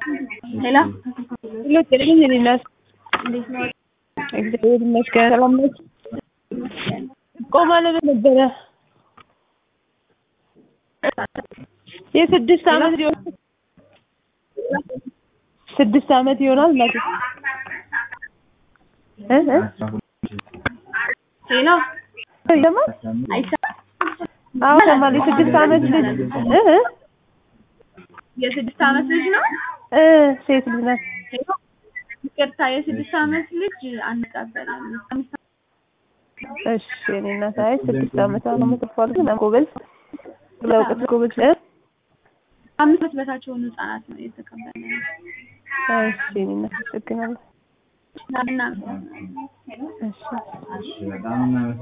ሄሎ ሁለተኛ ለናስ እግዚአብሔር ይመስገን ሰላም ነሽ? ቆማለ ነበረ የስድስት ዓመት ይሆናል ማለት ሄሎ ለማ አዎ ተማሪ 6 ዓመት ልጅ የስድስት ዓመት ልጅ ነው ሴት ልጅ ናት። ይቅርታ የስድስት ዓመት ልጅ አንቀበልም። እሺ እኔ እናት አይ 6 ዓመት ነው የምትፈልጉ ግን ጎበዝ ለውቀት ጎበዝ 5 ዓመት በታች የሆኑ ህጻናት ነው የተቀበልነው። እሺ እኔ እናት ተገናኘን። እና እሺ በጣም